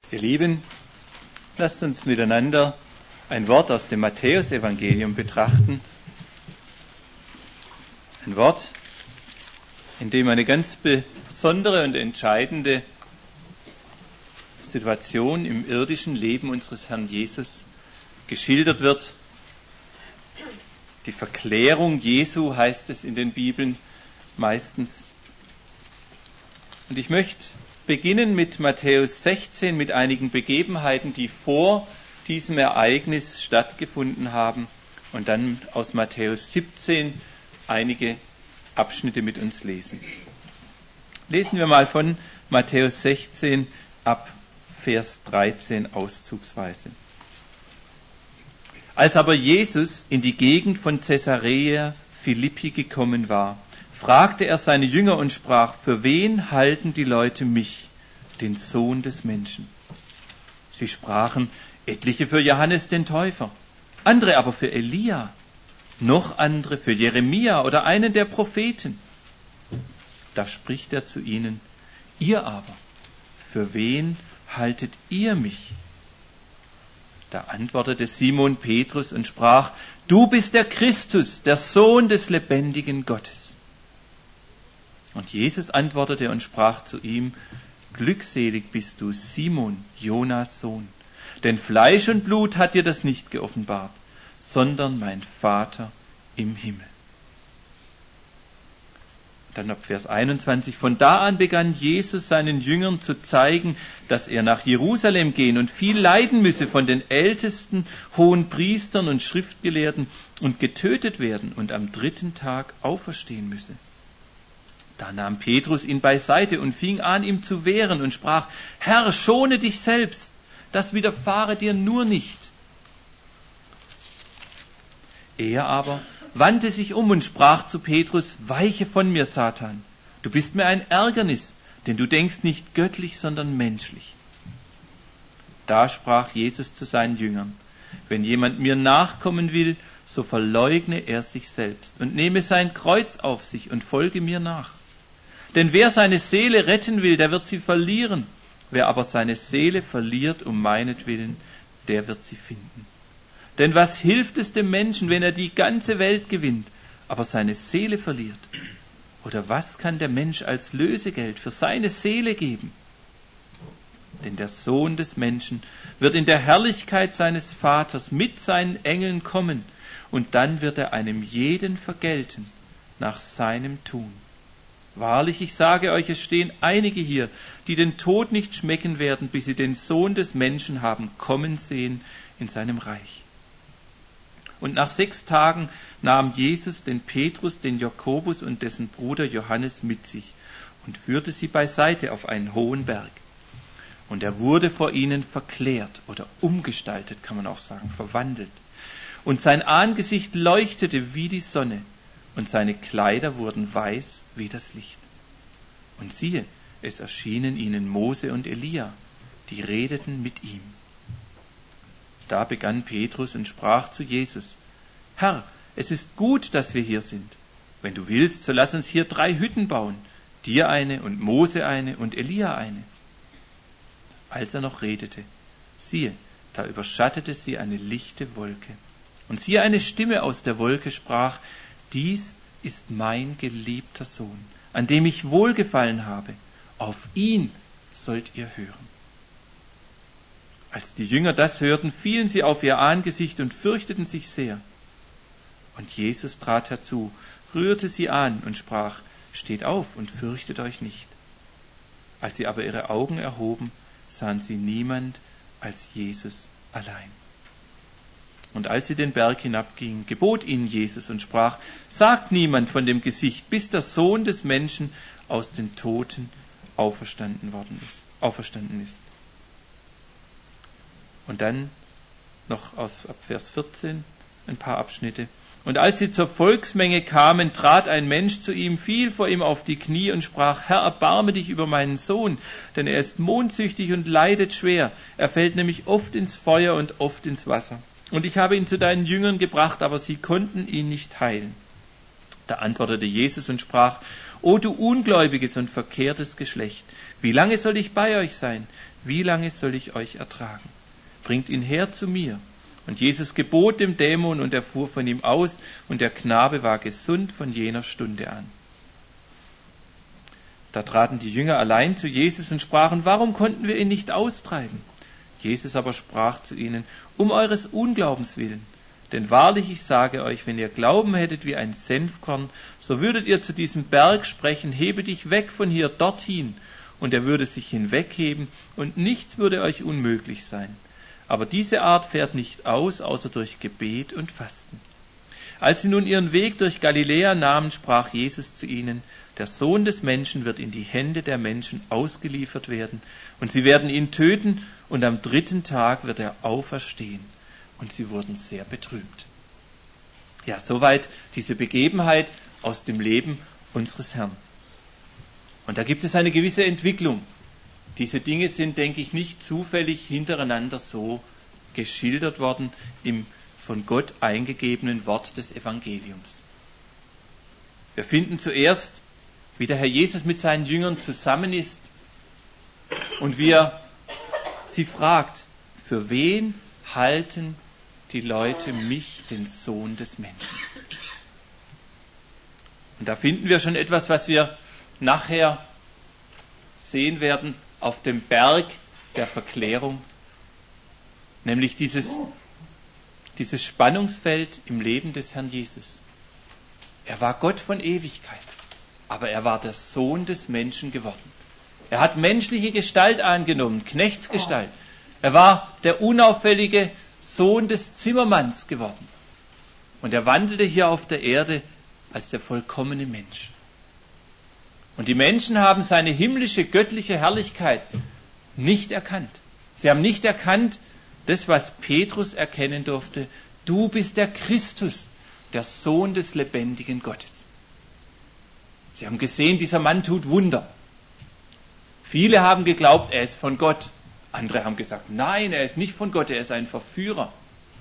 Ihr Lieben, lasst uns miteinander ein Wort aus dem Matthäusevangelium betrachten. Ein Wort, in dem eine ganz besondere und entscheidende Situation im irdischen Leben unseres Herrn Jesus geschildert wird. Die Verklärung Jesu heißt es in den Bibeln meistens. Und ich möchte beginnen mit Matthäus 16, mit einigen Begebenheiten, die vor diesem Ereignis stattgefunden haben, und dann aus Matthäus 17 einige Abschnitte mit uns lesen. Lesen wir mal von Matthäus 16 ab Vers 13 auszugsweise. Als aber Jesus in die Gegend von Caesarea Philippi gekommen war, fragte er seine Jünger und sprach: Für wen halten die Leute mich, den Sohn des Menschen? Sie sprachen: Etliche für Johannes den Täufer, andere aber für Elia, noch andere für Jeremia oder einen der Propheten. Da spricht er zu ihnen: Ihr aber, für wen haltet ihr mich? Da antwortete Simon Petrus und sprach: Du bist der Christus, der Sohn des lebendigen Gottes. Und Jesus antwortete und sprach zu ihm: Glückselig bist du, Simon, Jonas Sohn, denn Fleisch und Blut hat dir das nicht geoffenbart, sondern mein Vater im Himmel. Dann ab Vers 21. Von da an begann Jesus seinen Jüngern zu zeigen, dass er nach Jerusalem gehen und viel leiden müsse von den Ältesten, Hohenpriestern und Schriftgelehrten und getötet werden und am 3. Tag auferstehen müsse. Da nahm Petrus ihn beiseite und fing an, ihm zu wehren und sprach: Herr, schone dich selbst, das widerfahre dir nur nicht. Er aber wandte sich um und sprach zu Petrus: Weiche von mir, Satan, du bist mir ein Ärgernis, denn du denkst nicht göttlich, sondern menschlich. Da sprach Jesus zu seinen Jüngern: Wenn jemand mir nachkommen will, so verleugne er sich selbst und nehme sein Kreuz auf sich und folge mir nach. Denn wer seine Seele retten will, der wird sie verlieren. Wer aber seine Seele verliert um meinetwillen, der wird sie finden. Denn was hilft es dem Menschen, wenn er die ganze Welt gewinnt, aber seine Seele verliert? Oder was kann der Mensch als Lösegeld für seine Seele geben? Denn der Sohn des Menschen wird in der Herrlichkeit seines Vaters mit seinen Engeln kommen, und dann wird er einem jeden vergelten nach seinem Tun. Wahrlich, ich sage euch, es stehen einige hier, die den Tod nicht schmecken werden, bis sie den Sohn des Menschen haben kommen sehen in seinem Reich. Und nach 6 Tagen nahm Jesus den Petrus, den Jakobus und dessen Bruder Johannes mit sich und führte sie beiseite auf einen hohen Berg. Und er wurde vor ihnen verklärt oder umgestaltet, kann man auch sagen, verwandelt. Und sein Angesicht leuchtete wie die Sonne und seine Kleider wurden weiß wie das Licht. Und siehe, es erschienen ihnen Mose und Elia, die redeten mit ihm. Da begann Petrus und sprach zu Jesus: Herr, es ist gut, dass wir hier sind. Wenn du willst, so lass uns hier 3 Hütten bauen, dir eine und Mose eine und Elia eine. Als er noch redete, siehe, da überschattete sie eine lichte Wolke. Und siehe, eine Stimme aus der Wolke sprach: Dies ist mein geliebter Sohn, an dem ich wohlgefallen habe. Auf ihn sollt ihr hören. Als die Jünger das hörten, fielen sie auf ihr Angesicht und fürchteten sich sehr. Und Jesus trat herzu, rührte sie an und sprach: Steht auf und fürchtet euch nicht. Als sie aber ihre Augen erhoben, sahen sie niemand als Jesus allein. Und als sie den Berg hinabgingen, gebot ihnen Jesus und sprach: Sagt niemand von dem Gesicht, bis der Sohn des Menschen aus den Toten auferstanden ist. Und dann noch ab Vers 14 ein paar Abschnitte. Und als sie zur Volksmenge kamen, trat ein Mensch zu ihm, fiel vor ihm auf die Knie und sprach: Herr, erbarme dich über meinen Sohn, denn er ist mondsüchtig und leidet schwer. Er fällt nämlich oft ins Feuer und oft ins Wasser. Und ich habe ihn zu deinen Jüngern gebracht, aber sie konnten ihn nicht heilen. Da antwortete Jesus und sprach: O du ungläubiges und verkehrtes Geschlecht, wie lange soll ich bei euch sein? wie lange soll ich euch ertragen? Bringt ihn her zu mir. Und Jesus gebot dem Dämon, und er fuhr von ihm aus, und der Knabe war gesund von jener Stunde an. Da traten die Jünger allein zu Jesus und sprachen: Warum konnten wir ihn nicht austreiben? Jesus aber sprach zu ihnen: Um eures Unglaubens willen. Denn wahrlich, ich sage euch, wenn ihr Glauben hättet wie ein Senfkorn, so würdet ihr zu diesem Berg sprechen: Hebe dich weg von hier dorthin. Und er würde sich hinwegheben, und nichts würde euch unmöglich sein. Aber diese Art fährt nicht aus, außer durch Gebet und Fasten. Als sie nun ihren Weg durch Galiläa nahmen, sprach Jesus zu ihnen: Der Sohn des Menschen wird in die Hände der Menschen ausgeliefert werden, und sie werden ihn töten, und am 3. Tag wird er auferstehen. Und sie wurden sehr betrübt. Ja, soweit diese Begebenheit aus dem Leben unseres Herrn. Und da gibt es eine gewisse Entwicklung. Diese Dinge sind, denke ich, nicht zufällig hintereinander so geschildert worden im von Gott eingegebenen Wort des Evangeliums. Wir finden zuerst, wie der Herr Jesus mit seinen Jüngern zusammen ist und wie er sie fragt: Für wen halten die Leute mich, den Sohn des Menschen? Und da finden wir schon etwas, was wir nachher sehen werden auf dem Berg der Verklärung, nämlich dieses Spannungsfeld im Leben des Herrn Jesus. Er war Gott von Ewigkeit, aber er war der Sohn des Menschen geworden. Er hat menschliche Gestalt angenommen, Knechtsgestalt. Er war der unauffällige Sohn des Zimmermanns geworden. Und er wandelte hier auf der Erde als der vollkommene Mensch. Und die Menschen haben seine himmlische, göttliche Herrlichkeit nicht erkannt. Sie haben nicht erkannt, das, was Petrus erkennen durfte: Du bist der Christus, der Sohn des lebendigen Gottes. Sie haben gesehen, dieser Mann tut Wunder. Viele haben geglaubt, er ist von Gott. Andere haben gesagt, nein, er ist nicht von Gott, er ist ein Verführer.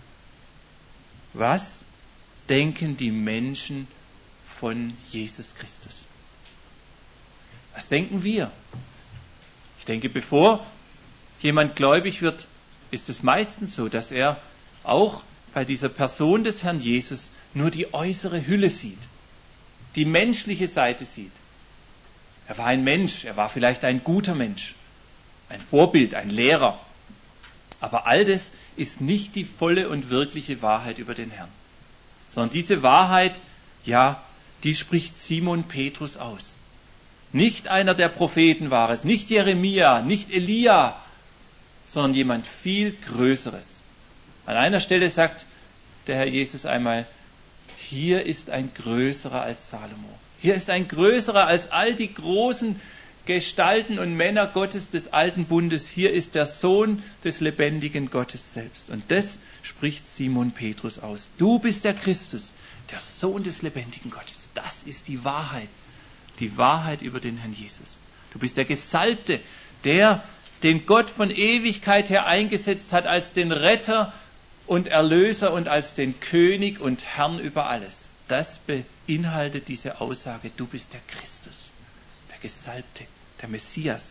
Was denken die Menschen von Jesus Christus? Was denken wir? Ich denke, bevor jemand gläubig wird, ist es meistens so, dass er auch bei dieser Person des Herrn Jesus nur die äußere Hülle sieht, die menschliche Seite sieht. Er war ein Mensch, er war vielleicht ein guter Mensch, ein Vorbild, ein Lehrer. Aber all das ist nicht die volle und wirkliche Wahrheit über den Herrn. Sondern diese Wahrheit, ja, die spricht Simon Petrus aus. Nicht einer der Propheten war es, nicht Jeremia, nicht Elia, sondern jemand viel Größeres. An einer Stelle sagt der Herr Jesus einmal: Hier ist ein Größerer als Salomo. Hier ist ein Größerer als all die großen Gestalten und Männer Gottes des alten Bundes. Hier ist der Sohn des lebendigen Gottes selbst. Und das spricht Simon Petrus aus. Du bist der Christus, der Sohn des lebendigen Gottes. Das ist die Wahrheit über den Herrn Jesus. Du bist der Gesalbte, der den Gott von Ewigkeit her eingesetzt hat als den Retter und Erlöser und als den König und Herrn über alles. Das beinhaltet diese Aussage: Du bist der Christus, der Gesalbte, der Messias.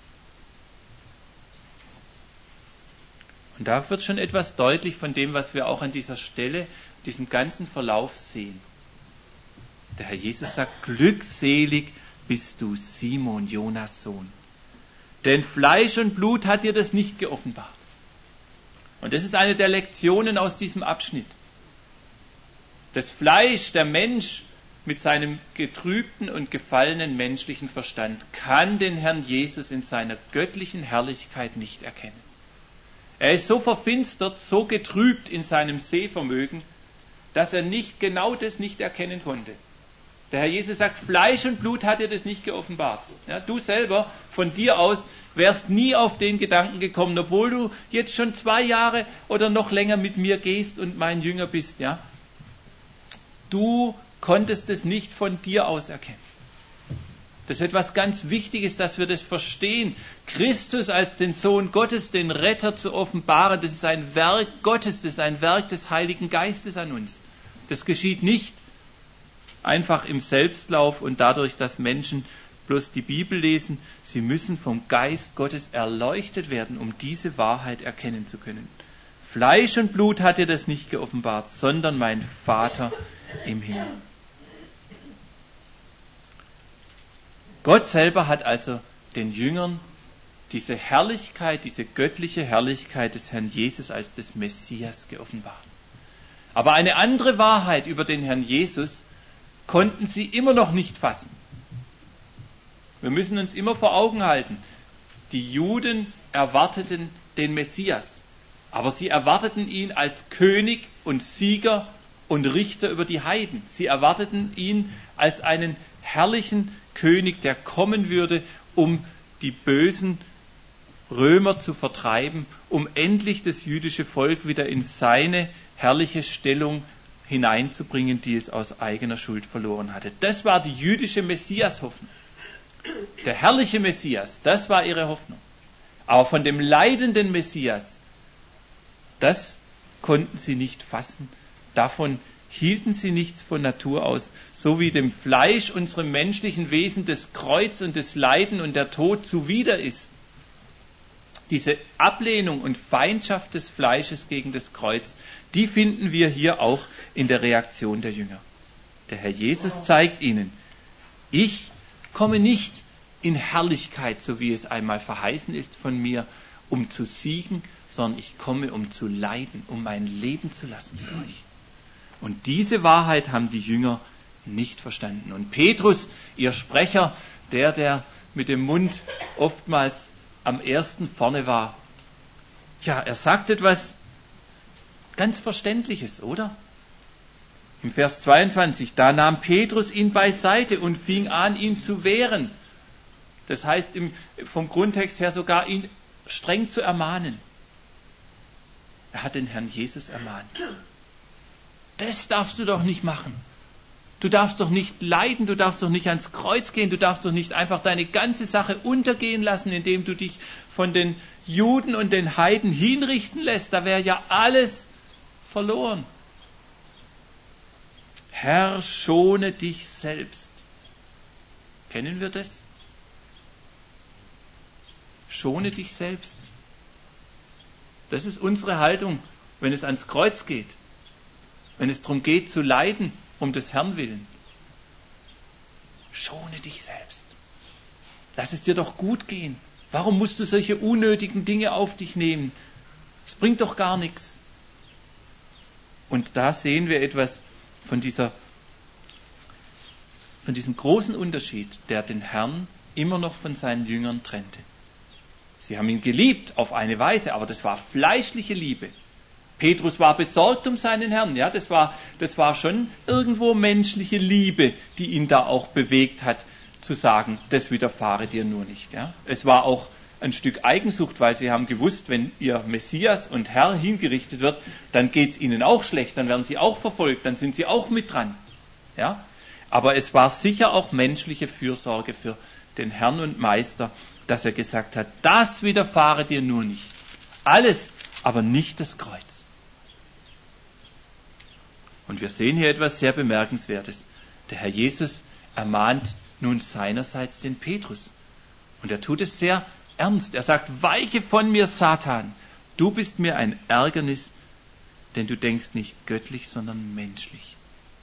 Und da wird schon etwas deutlich von dem, was wir auch an dieser Stelle, diesem ganzen Verlauf sehen. Der Herr Jesus sagt: Glückselig bist du, Simon, Jonas Sohn. Denn Fleisch und Blut hat dir das nicht geoffenbart. Und das ist eine der Lektionen aus diesem Abschnitt. Das Fleisch, der Mensch mit seinem getrübten und gefallenen menschlichen Verstand, kann den Herrn Jesus in seiner göttlichen Herrlichkeit nicht erkennen. Er ist so verfinstert, so getrübt in seinem Sehvermögen, dass er genau das nicht erkennen konnte. Der Herr Jesus sagt, Fleisch und Blut hat dir das nicht geoffenbart. Ja, du selber, von dir aus, wärst nie auf den Gedanken gekommen, obwohl du jetzt schon 2 Jahre oder noch länger mit mir gehst und mein Jünger bist. Ja? Du konntest es nicht von dir aus erkennen. Das ist etwas ganz Wichtiges, dass wir das verstehen. Christus als den Sohn Gottes, den Retter zu offenbaren, das ist ein Werk Gottes, das ist ein Werk des Heiligen Geistes an uns. Das geschieht nicht einfach im Selbstlauf und dadurch, dass Menschen bloß die Bibel lesen, sie müssen vom Geist Gottes erleuchtet werden, um diese Wahrheit erkennen zu können. Fleisch und Blut hat dir das nicht geoffenbart, sondern mein Vater im Himmel. Gott selber hat also den Jüngern diese Herrlichkeit, diese göttliche Herrlichkeit des Herrn Jesus als des Messias geoffenbart. Aber eine andere Wahrheit über den Herrn Jesus konnten sie immer noch nicht fassen. Wir müssen uns immer vor Augen halten, die Juden erwarteten den Messias, aber sie erwarteten ihn als König und Sieger und Richter über die Heiden. Sie erwarteten ihn als einen herrlichen König, der kommen würde, um die bösen Römer zu vertreiben, um endlich das jüdische Volk wieder in seine herrliche Stellung hineinzubringen, die es aus eigener Schuld verloren hatte. Das war die jüdische Messias-Hoffnung. Der herrliche Messias, das war ihre Hoffnung. Aber von dem leidenden Messias, das konnten sie nicht fassen. Davon hielten sie nichts von Natur aus. So wie dem Fleisch, unserem menschlichen Wesen, das Kreuz und das Leiden und der Tod zuwider ist. Diese Ablehnung und Feindschaft des Fleisches gegen das Kreuz, die finden wir hier auch in der Reaktion der Jünger. Der Herr Jesus zeigt ihnen, ich komme nicht in Herrlichkeit, so wie es einmal verheißen ist von mir, um zu siegen, sondern ich komme, um zu leiden, um mein Leben zu lassen für euch. Und diese Wahrheit haben die Jünger nicht verstanden. Und Petrus, ihr Sprecher, der mit dem Mund oftmals am ersten vorne war, ja, er sagt etwas ganz Verständliches, oder? Im Vers 22, da nahm Petrus ihn beiseite und fing an, ihn zu wehren. Das heißt vom Grundtext her sogar, ihn streng zu ermahnen. Er hat den Herrn Jesus ermahnt. Das darfst du doch nicht machen. Du darfst doch nicht leiden, du darfst doch nicht ans Kreuz gehen, du darfst doch nicht einfach deine ganze Sache untergehen lassen, indem du dich von den Juden und den Heiden hinrichten lässt. Da wäre ja alles verloren. Herr, schone dich selbst. Kennen wir das? Schone dich selbst. Das ist unsere Haltung, wenn es ans Kreuz geht. Wenn es darum geht, zu leiden, um des Herrn willen. Schone dich selbst. Lass es dir doch gut gehen. Warum musst du solche unnötigen Dinge auf dich nehmen? Es bringt doch gar nichts. Und da sehen wir etwas von diesem großen Unterschied, der den Herrn immer noch von seinen Jüngern trennte. Sie haben ihn geliebt auf eine Weise, aber das war fleischliche Liebe. Petrus war besorgt um seinen Herrn, ja, das war schon irgendwo menschliche Liebe, die ihn da auch bewegt hat, zu sagen, das widerfahre dir nur nicht, ja. Es war auch ein Stück Eigensucht, weil sie haben gewusst, wenn ihr Messias und Herr hingerichtet wird, dann geht es ihnen auch schlecht, dann werden sie auch verfolgt, dann sind sie auch mit dran, ja. Aber es war sicher auch menschliche Fürsorge für den Herrn und Meister, dass er gesagt hat, das widerfahre dir nur nicht. Alles, aber nicht das Kreuz. Und wir sehen hier etwas sehr Bemerkenswertes. Der Herr Jesus ermahnt nun seinerseits den Petrus. Und er tut es sehr ernst. Er sagt, weiche von mir, Satan. Du bist mir ein Ärgernis, denn du denkst nicht göttlich, sondern menschlich.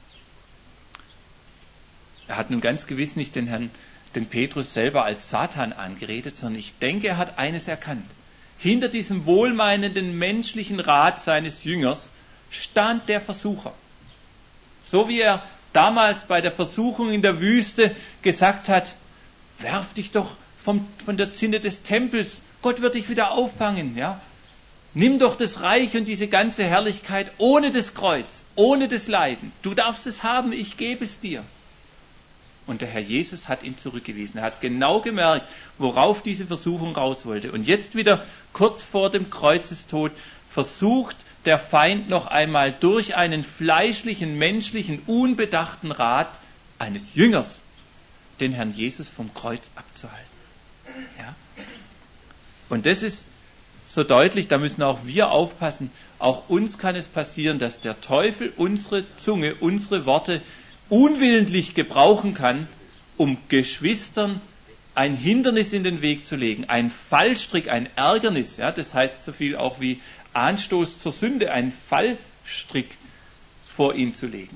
Er hat nun ganz gewiss nicht den Petrus selber als Satan angeredet, sondern ich denke, er hat eines erkannt. Hinter diesem wohlmeinenden menschlichen Rat seines Jüngers stand der Versucher. So wie er damals bei der Versuchung in der Wüste gesagt hat, werf dich doch von der Zinne des Tempels, Gott wird dich wieder auffangen. Ja? Nimm doch das Reich und diese ganze Herrlichkeit ohne das Kreuz, ohne das Leiden. Du darfst es haben, ich gebe es dir. Und der Herr Jesus hat ihn zurückgewiesen. Er hat genau gemerkt, worauf diese Versuchung raus wollte. Und jetzt wieder kurz vor dem Kreuzestod versucht der Feind noch einmal durch einen fleischlichen, menschlichen, unbedachten Rat eines Jüngers den Herrn Jesus vom Kreuz abzuhalten. Ja? Und das ist so deutlich, da müssen auch wir aufpassen. Auch uns kann es passieren, dass der Teufel unsere Zunge, unsere Worte unwillentlich gebrauchen kann, um Geschwistern ein Hindernis in den Weg zu legen, ein Fallstrick, ein Ärgernis, ja, das heißt so viel auch wie Anstoß zur Sünde, einen Fallstrick vor ihn zu legen.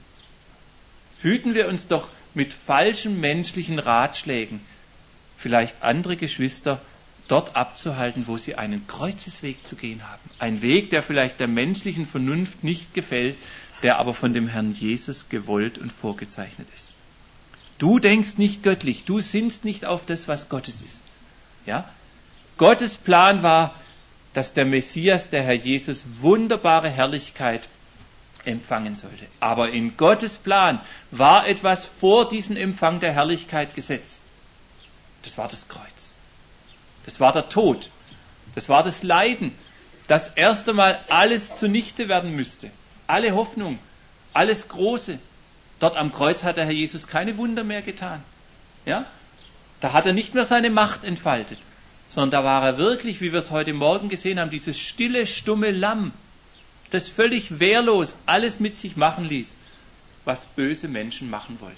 Hüten wir uns doch mit falschen menschlichen Ratschlägen, vielleicht andere Geschwister dort abzuhalten, wo sie einen Kreuzesweg zu gehen haben. Ein Weg, der vielleicht der menschlichen Vernunft nicht gefällt, der aber von dem Herrn Jesus gewollt und vorgezeichnet ist. Du denkst nicht göttlich, du sinnst nicht auf das, was Gottes ist. Ja? Gottes Plan war, dass der Messias, der Herr Jesus, wunderbare Herrlichkeit empfangen sollte. Aber in Gottes Plan war etwas vor diesem Empfang der Herrlichkeit gesetzt. Das war das Kreuz. Das war der Tod. Das war das Leiden. Das erst einmal alles zunichte werden müsste. Alle Hoffnung, alles Große. Dort am Kreuz hat der Herr Jesus keine Wunder mehr getan. Ja? Da hat er nicht mehr seine Macht entfaltet, sondern da war er wirklich, wie wir es heute Morgen gesehen haben, dieses stille, stumme Lamm, das völlig wehrlos alles mit sich machen ließ, was böse Menschen machen wollten.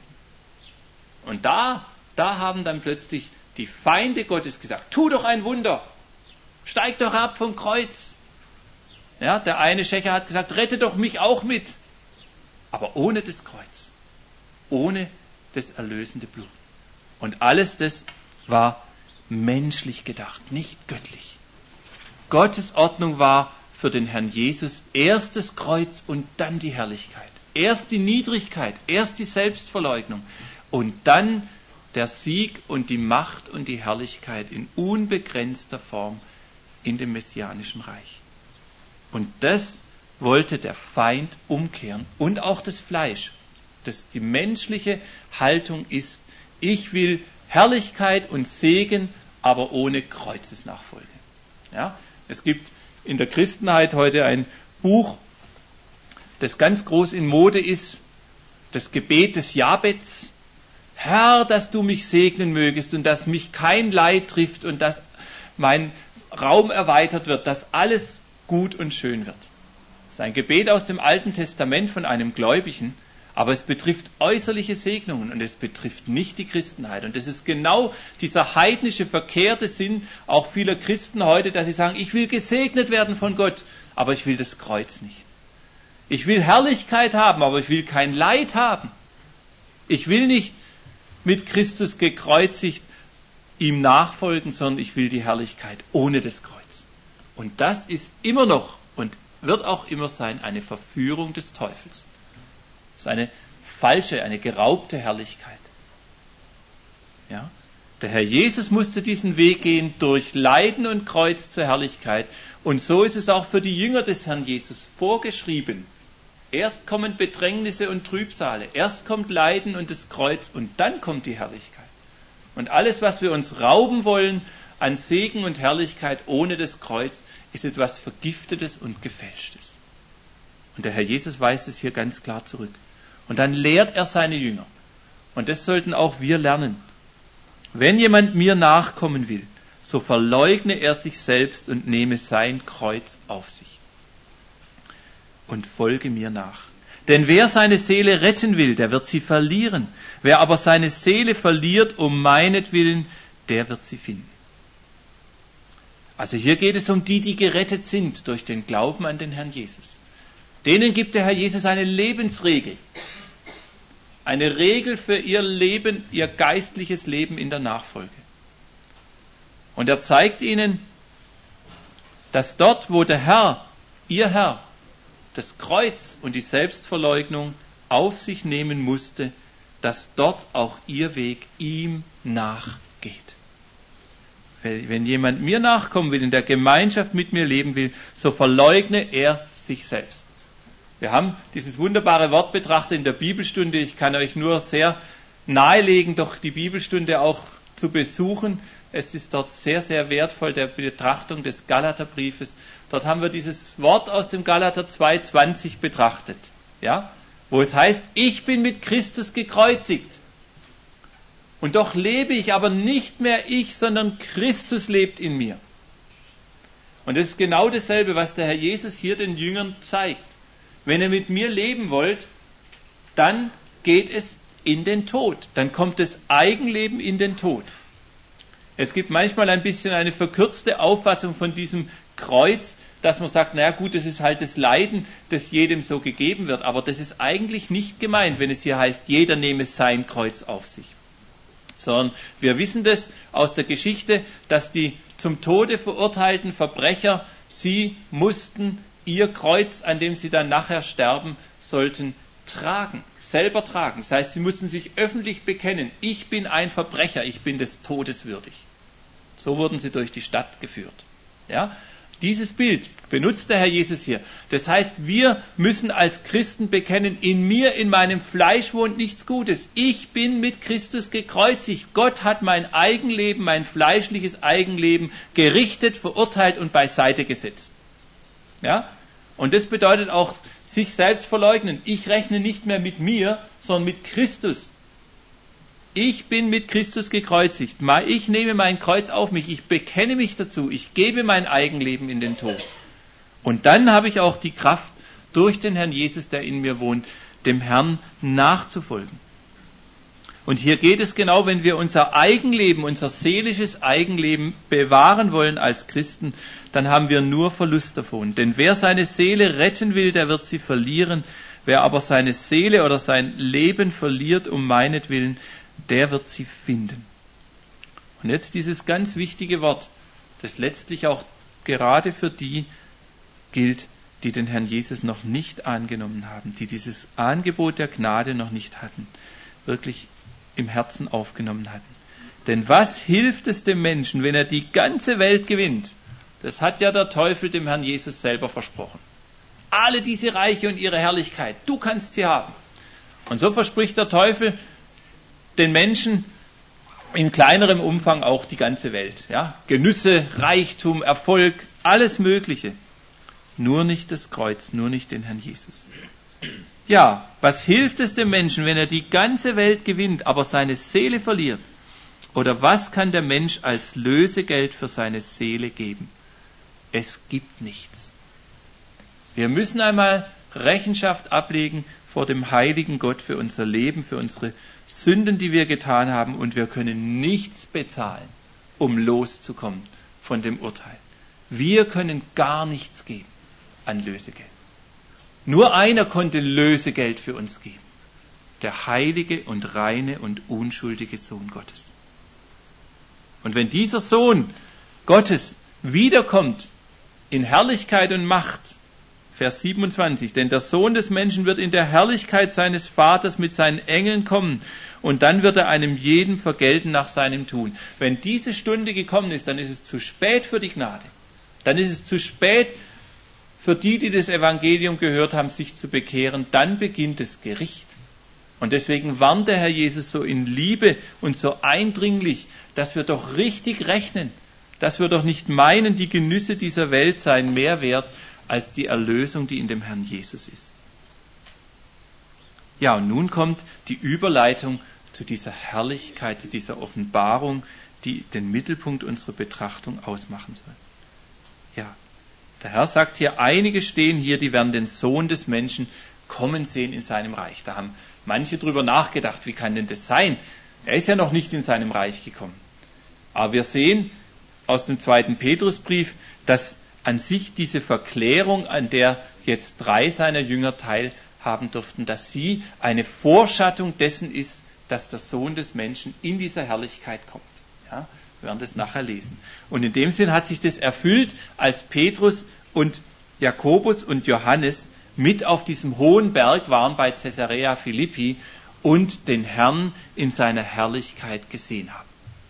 Und da haben dann plötzlich die Feinde Gottes gesagt, tu doch ein Wunder, steig doch ab vom Kreuz. Ja, der eine Schächer hat gesagt, rette doch mich auch mit. Aber ohne das Kreuz, ohne das erlösende Blut. Und alles das war menschlich gedacht, nicht göttlich. Gottes Ordnung war für den Herrn Jesus erst das Kreuz und dann die Herrlichkeit. Erst die Niedrigkeit, erst die Selbstverleugnung und dann der Sieg und die Macht und die Herrlichkeit in unbegrenzter Form in dem messianischen Reich. Und das wollte der Feind umkehren und auch das Fleisch. Das die menschliche Haltung ist, ich will Herrlichkeit und Segen, aber ohne Kreuzesnachfolge. Ja? Es gibt in der Christenheit heute ein Buch, das ganz groß in Mode ist, das Gebet des Jabez. Herr, dass du mich segnen mögest und dass mich kein Leid trifft und dass mein Raum erweitert wird, dass alles gut und schön wird. Das ist ein Gebet aus dem Alten Testament von einem Gläubigen, aber es betrifft äußerliche Segnungen und es betrifft nicht die Christenheit. Und das ist genau dieser heidnische, verkehrte Sinn auch vieler Christen heute, dass sie sagen, ich will gesegnet werden von Gott, aber ich will das Kreuz nicht. Ich will Herrlichkeit haben, aber ich will kein Leid haben. Ich will nicht mit Christus gekreuzigt ihm nachfolgen, sondern ich will die Herrlichkeit ohne das Kreuz. Und das ist immer noch und wird auch immer sein eine Verführung des Teufels. Das ist eine falsche, eine geraubte Herrlichkeit. Ja? Der Herr Jesus musste diesen Weg gehen durch Leiden und Kreuz zur Herrlichkeit. Und so ist es auch für die Jünger des Herrn Jesus vorgeschrieben. Erst kommen Bedrängnisse und Trübsale, erst kommt Leiden und das Kreuz und dann kommt die Herrlichkeit. Und alles, was wir uns rauben wollen an Segen und Herrlichkeit ohne das Kreuz, ist etwas Vergiftetes und Gefälschtes. Und der Herr Jesus weist es hier ganz klar zurück. Und dann lehrt er seine Jünger. Und das sollten auch wir lernen. Wenn jemand mir nachkommen will, so verleugne er sich selbst und nehme sein Kreuz auf sich. Und folge mir nach. Denn wer seine Seele retten will, der wird sie verlieren. Wer aber seine Seele verliert um meinetwillen, der wird sie finden. Also hier geht es um die, die gerettet sind durch den Glauben an den Herrn Jesus. Denen gibt der Herr Jesus eine Lebensregel. Eine Regel für ihr Leben, ihr geistliches Leben in der Nachfolge. Und er zeigt ihnen, dass dort, wo der Herr, ihr Herr, das Kreuz und die Selbstverleugnung auf sich nehmen musste, dass dort auch ihr Weg ihm nachgeht. Wenn jemand mir nachkommen will, in der Gemeinschaft mit mir leben will, so verleugne er sich selbst. Wir haben dieses wunderbare Wort betrachtet in der Bibelstunde. Ich kann euch nur sehr nahelegen, doch die Bibelstunde auch zu besuchen. Es ist dort sehr, sehr wertvoll, der Betrachtung des Galaterbriefes. Dort haben wir dieses Wort aus dem Galater 2,20 betrachtet, ja, wo es heißt, ich bin mit Christus gekreuzigt. Und doch lebe ich aber nicht mehr ich, sondern Christus lebt in mir. Und das ist genau dasselbe, was der Herr Jesus hier den Jüngern zeigt. Wenn ihr mit mir leben wollt, dann geht es in den Tod. Dann kommt das Eigenleben in den Tod. Es gibt manchmal ein bisschen eine verkürzte Auffassung von diesem Kreuz, dass man sagt, naja gut, das ist halt das Leiden, das jedem so gegeben wird. Aber das ist eigentlich nicht gemeint, wenn es hier heißt, jeder nehme sein Kreuz auf sich. Sondern wir wissen das aus der Geschichte, dass die zum Tode verurteilten Verbrecher, sie mussten ihr Kreuz, an dem sie dann nachher sterben sollten, tragen, selber tragen. Das heißt, sie mussten sich öffentlich bekennen, ich bin ein Verbrecher, ich bin des Todes würdig. So wurden sie durch die Stadt geführt. Ja? Dieses Bild benutzt der Herr Jesus hier. Das heißt, wir müssen als Christen bekennen, in mir, in meinem Fleisch wohnt nichts Gutes. Ich bin mit Christus gekreuzigt. Gott hat mein Eigenleben, mein fleischliches Eigenleben gerichtet, verurteilt und beiseite gesetzt. Ja? Und das bedeutet auch, sich selbst verleugnen. Ich rechne nicht mehr mit mir, sondern mit Christus. Ich bin mit Christus gekreuzigt. Ich nehme mein Kreuz auf mich. Ich bekenne mich dazu. Ich gebe mein Eigenleben in den Tod. Und dann habe ich auch die Kraft, durch den Herrn Jesus, der in mir wohnt, dem Herrn nachzufolgen. Und hier geht es genau, wenn wir unser Eigenleben, unser seelisches Eigenleben bewahren wollen als Christen, dann haben wir nur Verlust davon. Denn wer seine Seele retten will, der wird sie verlieren. Wer aber seine Seele oder sein Leben verliert um meinetwillen, der wird sie finden. Und jetzt dieses ganz wichtige Wort, das letztlich auch gerade für die gilt, die den Herrn Jesus noch nicht angenommen haben, die dieses Angebot der Gnade noch nicht hatten, wirklich im Herzen aufgenommen hatten. Denn was hilft es dem Menschen, wenn er die ganze Welt gewinnt? Das hat ja der Teufel dem Herrn Jesus selber versprochen. Alle diese Reiche und ihre Herrlichkeit, du kannst sie haben. Und so verspricht der Teufel den Menschen in kleinerem Umfang auch die ganze Welt. Ja? Genüsse, Reichtum, Erfolg, alles Mögliche. Nur nicht das Kreuz, nur nicht den Herrn Jesus. Ja, was hilft es dem Menschen, wenn er die ganze Welt gewinnt, aber seine Seele verliert? Oder was kann der Mensch als Lösegeld für seine Seele geben? Es gibt nichts. Wir müssen einmal Rechenschaft ablegen vor dem heiligen Gott für unser Leben, für unsere Sünden, die wir getan haben, und wir können nichts bezahlen, um loszukommen von dem Urteil. Wir können gar nichts geben an Lösegeld. Nur einer konnte Lösegeld für uns geben. Der heilige und reine und unschuldige Sohn Gottes. Und wenn dieser Sohn Gottes wiederkommt in Herrlichkeit und Macht, Vers 27, denn der Sohn des Menschen wird in der Herrlichkeit seines Vaters mit seinen Engeln kommen und dann wird er einem jeden vergelten nach seinem Tun. Wenn diese Stunde gekommen ist, dann ist es zu spät für die Gnade. Dann ist es zu spät für die, die das Evangelium gehört haben, sich zu bekehren. Dann beginnt das Gericht. Und deswegen warnt der Herr Jesus so in Liebe und so eindringlich, dass wir doch richtig rechnen, dass wir doch nicht meinen, die Genüsse dieser Welt seien mehr wert als die Erlösung, die in dem Herrn Jesus ist. Ja, und nun kommt die Überleitung zu dieser Herrlichkeit, zu dieser Offenbarung, die den Mittelpunkt unserer Betrachtung ausmachen soll. Ja, der Herr sagt hier, einige stehen hier, die werden den Sohn des Menschen kommen sehen in seinem Reich. Da haben manche drüber nachgedacht, wie kann denn das sein? Er ist ja noch nicht in seinem Reich gekommen. Aber wir sehen aus dem 2. Petrusbrief, dass an sich diese Verklärung, an der jetzt 3 seiner Jünger teilhaben durften, dass sie eine Vorschattung dessen ist, dass der Sohn des Menschen in dieser Herrlichkeit kommt. Ja, wir werden das nachher lesen. Und in dem Sinn hat sich das erfüllt, als Petrus und Jakobus und Johannes mit auf diesem hohen Berg waren bei Caesarea Philippi und den Herrn in seiner Herrlichkeit gesehen haben.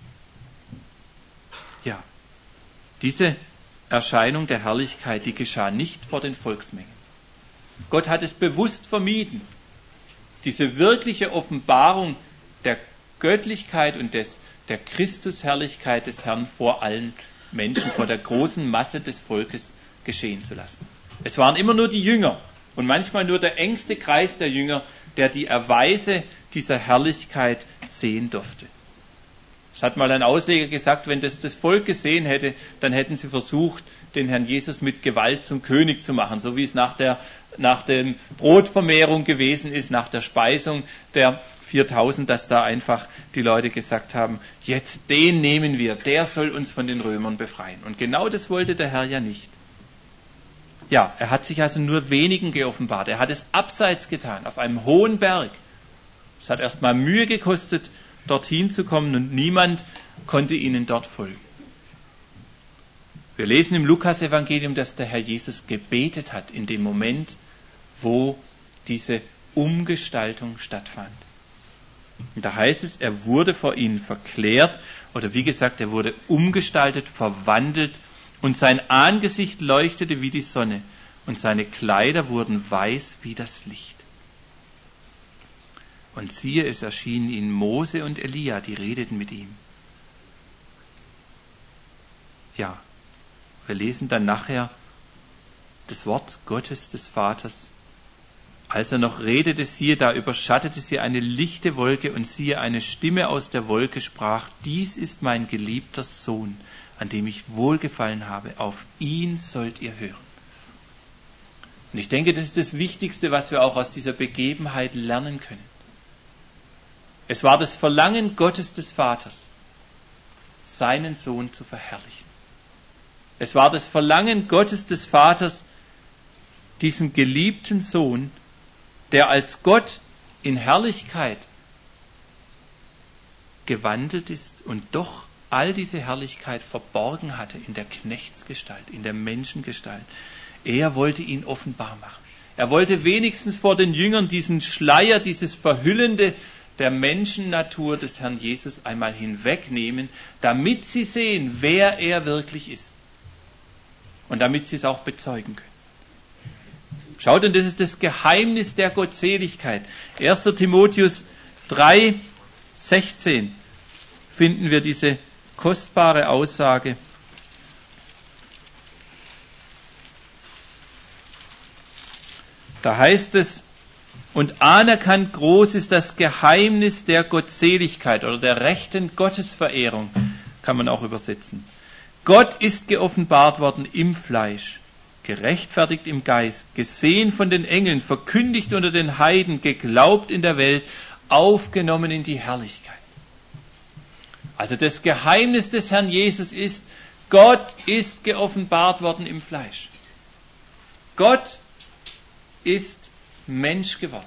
Ja, diese Erscheinung der Herrlichkeit, die geschah nicht vor den Volksmengen. Gott hat es bewusst vermieden, diese wirkliche Offenbarung der Göttlichkeit und der Christusherrlichkeit des Herrn vor allen Menschen, vor der großen Masse des Volkes geschehen zu lassen. Es waren immer nur die Jünger und manchmal nur der engste Kreis der Jünger, der die Erweise dieser Herrlichkeit sehen durfte. Es hat mal ein Ausleger gesagt, wenn das Volk gesehen hätte, dann hätten sie versucht, den Herrn Jesus mit Gewalt zum König zu machen, so wie es nach der Brotvermehrung gewesen ist, nach der Speisung der 4000, dass da einfach die Leute gesagt haben, jetzt den nehmen wir, der soll uns von den Römern befreien. Und genau das wollte der Herr ja nicht. Ja, er hat sich also nur wenigen geoffenbart. Er hat es abseits getan, auf einem hohen Berg. Es hat erst mal Mühe gekostet, dorthin zu kommen, und niemand konnte ihnen dort folgen. Wir lesen im Lukas-Evangelium, dass der Herr Jesus gebetet hat in dem Moment, wo diese Umgestaltung stattfand. Und da heißt es, er wurde vor ihnen verklärt, oder wie gesagt, er wurde umgestaltet, verwandelt, und sein Angesicht leuchtete wie die Sonne, und seine Kleider wurden weiß wie das Licht. Und siehe, es erschienen ihnen Mose und Elia, die redeten mit ihm. Ja, wir lesen dann nachher das Wort Gottes des Vaters. Als er noch redete, siehe, da überschattete sie eine lichte Wolke, und siehe, eine Stimme aus der Wolke sprach, dies ist mein geliebter Sohn, an dem ich wohlgefallen habe, auf ihn sollt ihr hören. Und ich denke, das ist das Wichtigste, was wir auch aus dieser Begebenheit lernen können. Es war das Verlangen Gottes des Vaters, seinen Sohn zu verherrlichen. Es war das Verlangen Gottes des Vaters, diesen geliebten Sohn, der als Gott in Herrlichkeit gewandelt ist und doch all diese Herrlichkeit verborgen hatte in der Knechtsgestalt, in der Menschengestalt. Er wollte ihn offenbar machen. Er wollte wenigstens vor den Jüngern diesen Schleier, dieses Verhüllende der Menschennatur des Herrn Jesus einmal hinwegnehmen, damit sie sehen, wer er wirklich ist. Und damit sie es auch bezeugen können. Schaut, und das ist das Geheimnis der Gottseligkeit. 1. Timotheus 3,16 finden wir diese kostbare Aussage. Da heißt es, und anerkannt groß ist das Geheimnis der Gottseligkeit oder der rechten Gottesverehrung, kann man auch übersetzen. Gott ist geoffenbart worden im Fleisch, gerechtfertigt im Geist, gesehen von den Engeln, verkündigt unter den Heiden, geglaubt in der Welt, aufgenommen in die Herrlichkeit. Also das Geheimnis des Herrn Jesus ist, Gott ist geoffenbart worden im Fleisch. Gott ist Mensch geworden.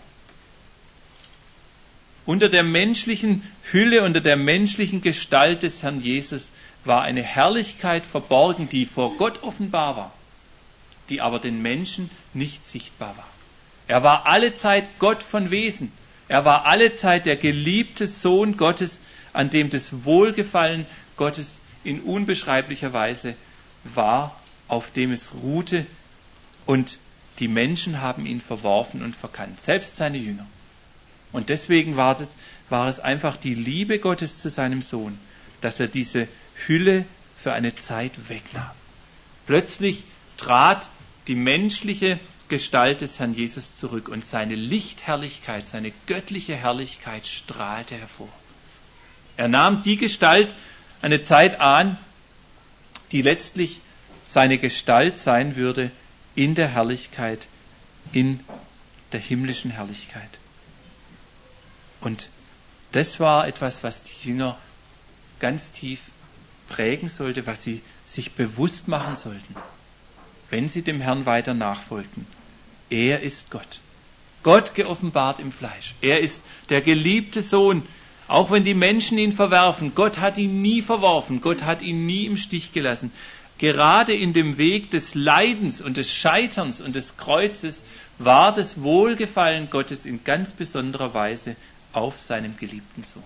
Unter der menschlichen Hülle, unter der menschlichen Gestalt des Herrn Jesus war eine Herrlichkeit verborgen, die vor Gott offenbar war, die aber den Menschen nicht sichtbar war. Er war allezeit Gott von Wesen. Er war allezeit der geliebte Sohn Gottes, an dem das Wohlgefallen Gottes in unbeschreiblicher Weise war, auf dem es ruhte, und die Menschen haben ihn verworfen und verkannt, selbst seine Jünger. Und deswegen war es einfach die Liebe Gottes zu seinem Sohn, dass er diese Hülle für eine Zeit wegnahm. Plötzlich trat die menschliche Gestalt des Herrn Jesus zurück und seine Lichtherrlichkeit, seine göttliche Herrlichkeit strahlte hervor. Er nahm die Gestalt eine Zeit an, die letztlich seine Gestalt sein würde in der Herrlichkeit, in der himmlischen Herrlichkeit. Und das war etwas, was die Jünger ganz tief prägen sollte, was sie sich bewusst machen sollten, wenn sie dem Herrn weiter nachfolgten. Er ist Gott. Gott geoffenbart im Fleisch. Er ist der geliebte Sohn. Auch wenn die Menschen ihn verwerfen, Gott hat ihn nie verworfen. Gott hat ihn nie im Stich gelassen. Gerade in dem Weg des Leidens und des Scheiterns und des Kreuzes war das Wohlgefallen Gottes in ganz besonderer Weise auf seinem geliebten Sohn.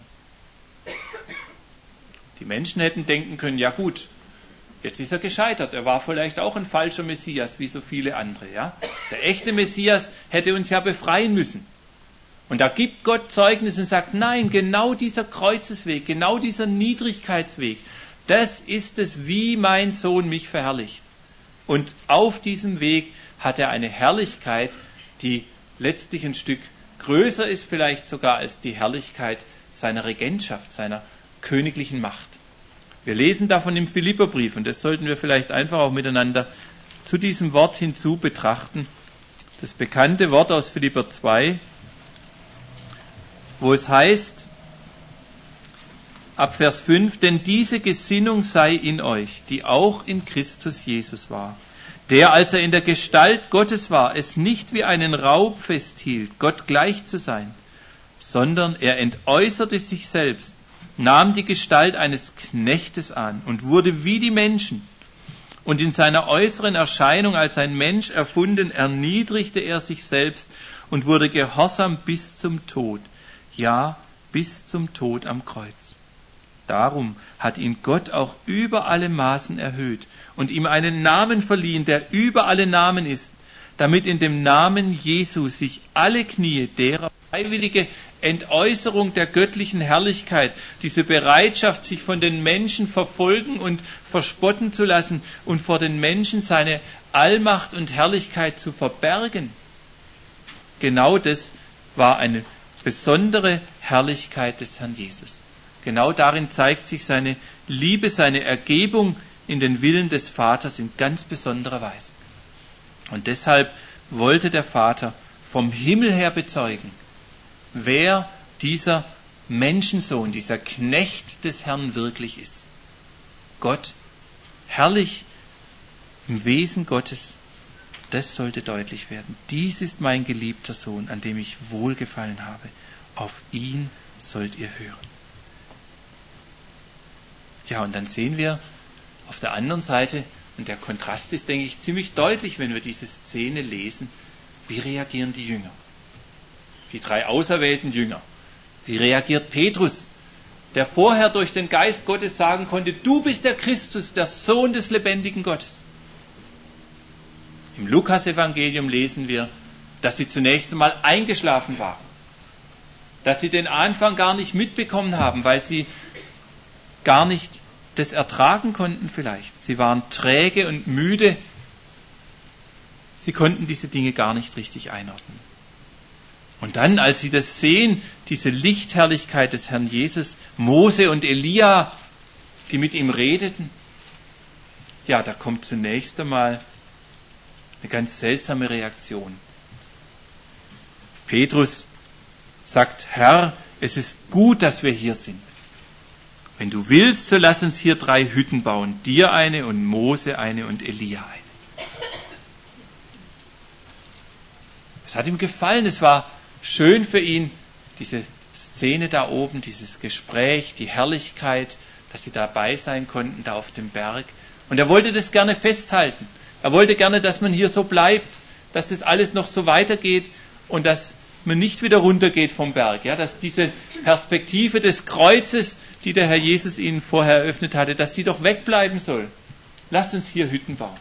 Die Menschen hätten denken können, ja gut, jetzt ist er gescheitert. Er war vielleicht auch ein falscher Messias, wie so viele andere. Ja? Der echte Messias hätte uns ja befreien müssen. Und da gibt Gott Zeugnis und sagt, nein, genau dieser Kreuzesweg, genau dieser Niedrigkeitsweg, das ist es, wie mein Sohn mich verherrlicht. Und auf diesem Weg hat er eine Herrlichkeit, die letztlich ein Stück größer ist, vielleicht sogar als die Herrlichkeit seiner Regentschaft, seiner königlichen Macht. Wir lesen davon im Philipperbrief, und das sollten wir vielleicht einfach auch miteinander zu diesem Wort hinzu betrachten. Das bekannte Wort aus Philipper 2. wo es heißt, ab Vers 5, denn diese Gesinnung sei in euch, die auch in Christus Jesus war, der, als er in der Gestalt Gottes war, es nicht wie einen Raub festhielt, Gott gleich zu sein, sondern er entäußerte sich selbst, nahm die Gestalt eines Knechtes an und wurde wie die Menschen. Und in seiner äußeren Erscheinung als ein Mensch erfunden, erniedrigte er sich selbst und wurde gehorsam bis zum Tod, ja, bis zum Tod am Kreuz. Darum hat ihn Gott auch über alle Maßen erhöht und ihm einen Namen verliehen, der über alle Namen ist, damit in dem Namen Jesu sich alle Knie derer freiwillige Entäußerung der göttlichen Herrlichkeit, diese Bereitschaft, sich von den Menschen verfolgen und verspotten zu lassen und vor den Menschen seine Allmacht und Herrlichkeit zu verbergen. Genau das war eine besondere Herrlichkeit des Herrn Jesus. Genau darin zeigt sich seine Liebe, seine Ergebung in den Willen des Vaters in ganz besonderer Weise. Und deshalb wollte der Vater vom Himmel her bezeugen, wer dieser Menschensohn, dieser Knecht des Herrn wirklich ist. Gott, herrlich im Wesen Gottes, das sollte deutlich werden. Dies ist mein geliebter Sohn, an dem ich wohlgefallen habe. Auf ihn sollt ihr hören. Ja, und dann sehen wir auf der anderen Seite, und der Kontrast ist, denke ich, ziemlich deutlich, wenn wir diese Szene lesen, wie reagieren die Jünger? Die 3 auserwählten Jünger. Wie reagiert Petrus, der vorher durch den Geist Gottes sagen konnte, du bist der Christus, der Sohn des lebendigen Gottes. Im Lukas-Evangelium lesen wir, dass sie zunächst einmal eingeschlafen waren. Dass sie den Anfang gar nicht mitbekommen haben, weil sie gar nicht das ertragen konnten vielleicht. Sie waren träge und müde. Sie konnten diese Dinge gar nicht richtig einordnen. Und dann, als sie das sehen, diese Lichtherrlichkeit des Herrn Jesus, Mose und Elia, die mit ihm redeten, ja, da kommt zunächst einmal eine ganz seltsame Reaktion. Petrus sagt, Herr, es ist gut, dass wir hier sind. Wenn du willst, so lass uns hier 3 Hütten bauen, dir eine und Mose eine und Elia eine. Es hat ihm gefallen, es war schön für ihn, diese Szene da oben, dieses Gespräch, die Herrlichkeit, dass sie dabei sein konnten, da auf dem Berg. Und er wollte das gerne festhalten. Er wollte gerne, dass man hier so bleibt, dass das alles noch so weitergeht und dass man nicht wieder runtergeht vom Berg. Ja, dass diese Perspektive des Kreuzes, die der Herr Jesus ihnen vorher eröffnet hatte, dass sie doch wegbleiben soll. Lasst uns hier Hütten bauen.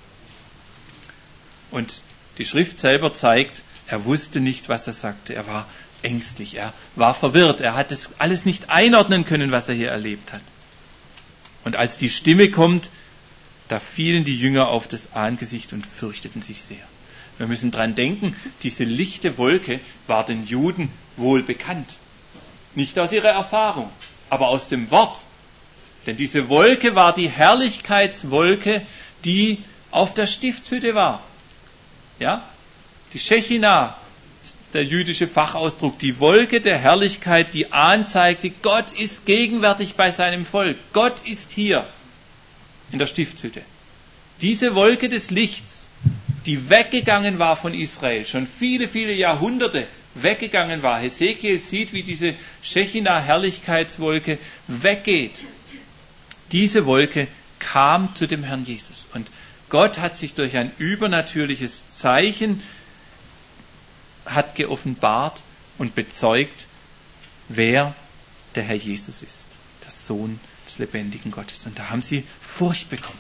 Und die Schrift selber zeigt, er wusste nicht, was er sagte. Er war ängstlich, er war verwirrt. Er hat das alles nicht einordnen können, was er hier erlebt hat. Und als die Stimme kommt, da fielen die Jünger auf das Angesicht und fürchteten sich sehr. Wir müssen dran denken, diese lichte Wolke war den Juden wohl bekannt. Nicht aus ihrer Erfahrung, aber aus dem Wort. Denn diese Wolke war die Herrlichkeitswolke, die auf der Stiftshütte war. Ja? Die Shechinah ist der jüdische Fachausdruck, die Wolke der Herrlichkeit, die anzeigte, Gott ist gegenwärtig bei seinem Volk. Gott ist hier in der Stiftshütte. Diese Wolke des Lichts, die weggegangen war von Israel, schon viele, viele Jahrhunderte weggegangen war. Hesekiel sieht, wie diese Shechinah-Herrlichkeitswolke weggeht. Diese Wolke kam zu dem Herrn Jesus. Und Gott hat sich durch ein übernatürliches Zeichen hat geoffenbart und bezeugt, wer der Herr Jesus ist, der Sohn des lebendigen Gottes. Und da haben sie Furcht bekommen.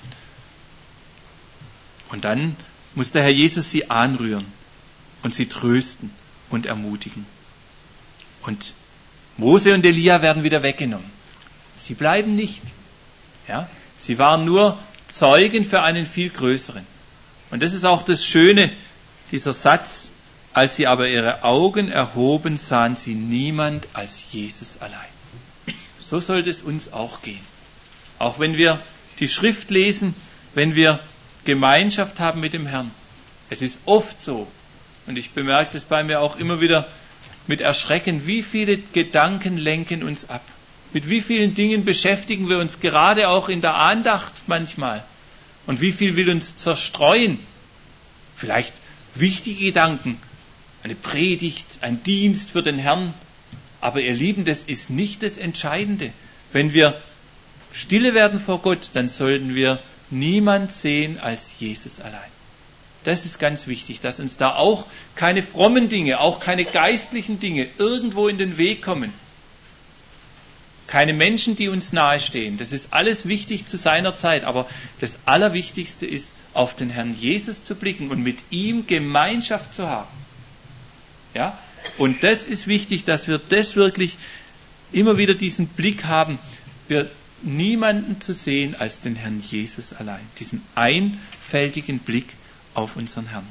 Und dann muss der Herr Jesus sie anrühren und sie trösten und ermutigen. Und Mose und Elia werden wieder weggenommen. Sie bleiben nicht. Ja? Sie waren nur Zeugen für einen viel größeren. Und das ist auch das Schöne, dieser Satz, als sie aber ihre Augen erhoben, sahen sie niemand als Jesus allein. So sollte es uns auch gehen. Auch wenn wir die Schrift lesen, wenn wir Gemeinschaft haben mit dem Herrn. Es ist oft so, und ich bemerke das bei mir auch immer wieder mit Erschrecken, wie viele Gedanken lenken uns ab. Mit wie vielen Dingen beschäftigen wir uns gerade auch in der Andacht manchmal. Und wie viel will uns zerstreuen. Vielleicht wichtige Gedanken, eine Predigt, ein Dienst für den Herrn. Aber ihr Lieben, das ist nicht das Entscheidende. Wenn wir stille werden vor Gott, dann sollten wir niemand sehen als Jesus allein. Das ist ganz wichtig, dass uns da auch keine frommen Dinge, auch keine geistlichen Dinge irgendwo in den Weg kommen. Keine Menschen, die uns nahestehen. Das ist alles wichtig zu seiner Zeit. Aber das Allerwichtigste ist, auf den Herrn Jesus zu blicken und mit ihm Gemeinschaft zu haben. Ja? Und das ist wichtig, dass wir das wirklich immer wieder diesen Blick haben, wir niemanden zu sehen als den Herrn Jesus allein. Diesen einfältigen Blick auf unseren Herrn.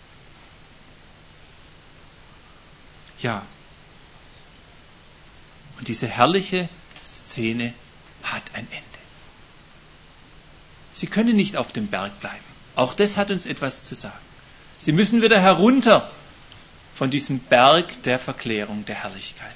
Ja. Und diese herrliche Szene hat ein Ende. Sie können nicht auf dem Berg bleiben. Auch das hat uns etwas zu sagen. Sie müssen wieder herunter von diesem Berg der Verklärung, der Herrlichkeit.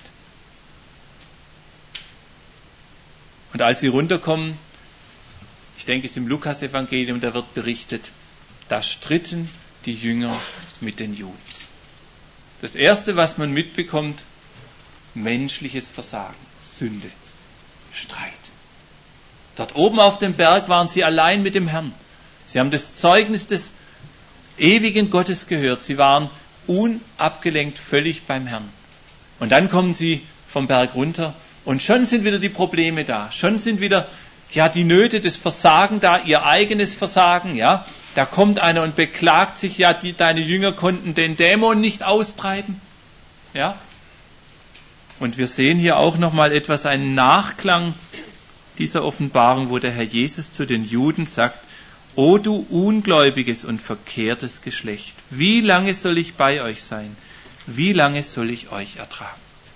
Und als sie runterkommen, ich denke es ist im Lukas-Evangelium, da wird berichtet, da stritten die Jünger mit den Juden. Das Erste, was man mitbekommt, menschliches Versagen, Sünde, Streit. Dort oben auf dem Berg waren sie allein mit dem Herrn. Sie haben das Zeugnis des ewigen Gottes gehört. Sie waren unabgelenkt völlig beim Herrn. Und dann kommen sie vom Berg runter und schon sind wieder die Probleme da. Schon sind wieder die Nöte, das Versagen da, ihr eigenes Versagen. Ja, da kommt einer und beklagt sich, deine Jünger konnten den Dämon nicht austreiben. Ja. Und wir sehen hier auch nochmal etwas, einen Nachklang dieser Offenbarung, wo der Herr Jesus zu den Juden sagt, O du ungläubiges und verkehrtes Geschlecht, wie lange soll ich bei euch sein? Wie lange soll ich euch ertragen?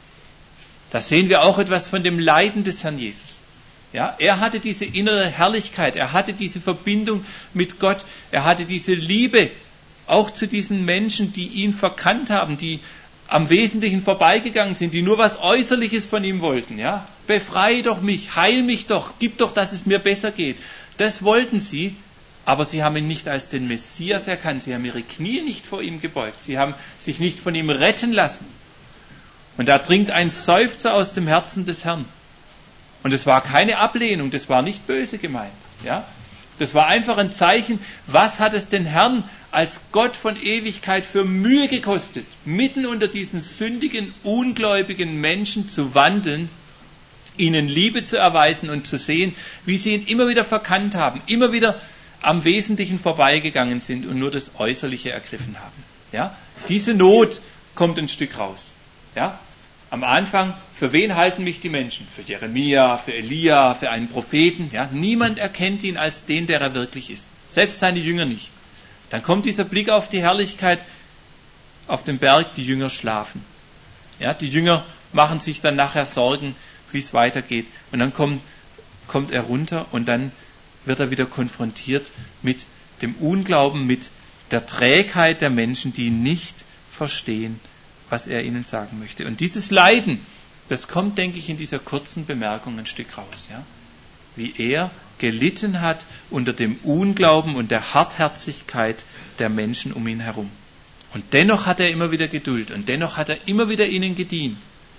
Da sehen wir auch etwas von dem Leiden des Herrn Jesus. Ja, er hatte diese innere Herrlichkeit, er hatte diese Verbindung mit Gott, er hatte diese Liebe auch zu diesen Menschen, die ihn verkannt haben, die am Wesentlichen vorbeigegangen sind, die nur was Äußerliches von ihm wollten. Ja? Befreie doch mich, heil mich doch, gib doch, dass es mir besser geht. Das wollten sie, aber sie haben ihn nicht als den Messias erkannt. Sie haben ihre Knie nicht vor ihm gebeugt. Sie haben sich nicht von ihm retten lassen. Und da dringt ein Seufzer aus dem Herzen des Herrn. Und es war keine Ablehnung, das war nicht böse gemeint. Ja? Das war einfach ein Zeichen, was hat es den Herrn als Gott von Ewigkeit für Mühe gekostet, mitten unter diesen sündigen, ungläubigen Menschen zu wandeln, ihnen Liebe zu erweisen und zu sehen, wie sie ihn immer wieder verkannt haben, immer wieder am Wesentlichen vorbeigegangen sind und nur das Äußerliche ergriffen haben. Ja? Diese Not kommt ein Stück raus. Ja? Am Anfang, für wen halten mich die Menschen? Für Jeremia, für Elia, für einen Propheten. Ja? Niemand erkennt ihn als den, der er wirklich ist. Selbst seine Jünger nicht. Dann kommt dieser Blick auf die Herrlichkeit auf dem Berg, die Jünger schlafen. Ja, die Jünger machen sich dann nachher Sorgen, wie es weitergeht. Und dann kommt er runter und dann wird er wieder konfrontiert mit dem Unglauben, mit der Trägheit der Menschen, die nicht verstehen, was er ihnen sagen möchte. Und dieses Leiden, das kommt, denke ich, in dieser kurzen Bemerkung ein Stück raus. Ja? Wie er gelitten hat unter dem Unglauben und der Hartherzigkeit der Menschen um ihn herum. Und dennoch hat er immer wieder Geduld und dennoch hat er immer wieder ihnen gedient.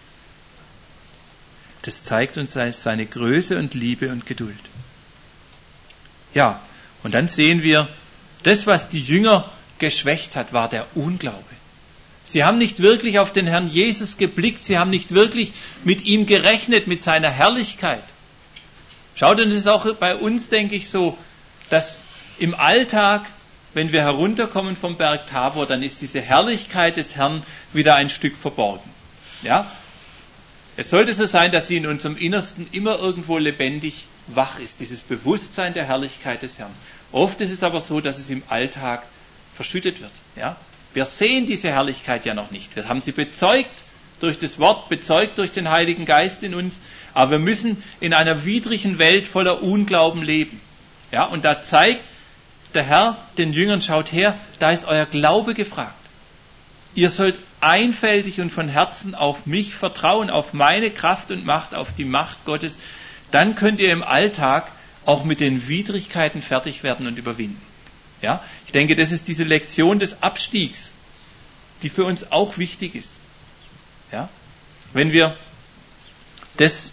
Das zeigt uns seine Größe und Liebe und Geduld. Ja, und dann sehen wir, das, was die Jünger geschwächt hat, war der Unglaube. Sie haben nicht wirklich auf den Herrn Jesus geblickt, sie haben nicht wirklich mit ihm gerechnet, mit seiner Herrlichkeit. Schaut, und es ist auch bei uns, denke ich, so, dass im Alltag, wenn wir herunterkommen vom Berg Tabor, dann ist diese Herrlichkeit des Herrn wieder ein Stück verborgen. Ja? Es sollte so sein, dass sie in unserem Innersten immer irgendwo lebendig wach ist, dieses Bewusstsein der Herrlichkeit des Herrn. Oft ist es aber so, dass es im Alltag verschüttet wird. Ja? Wir sehen diese Herrlichkeit ja noch nicht. Wir haben sie bezeugt durch das Wort, bezeugt durch den Heiligen Geist in uns, aber wir müssen in einer widrigen Welt voller Unglauben leben. Ja? Und da zeigt der Herr den Jüngern, schaut her, da ist euer Glaube gefragt. ihr sollt einfältig und von Herzen auf mich vertrauen, auf meine Kraft und Macht, auf die Macht Gottes. Dann könnt ihr im Alltag auch mit den Widrigkeiten fertig werden und überwinden. Ja? Ich denke, das ist diese Lektion des Abstiegs, die für uns auch wichtig ist. Ja? Wenn wir das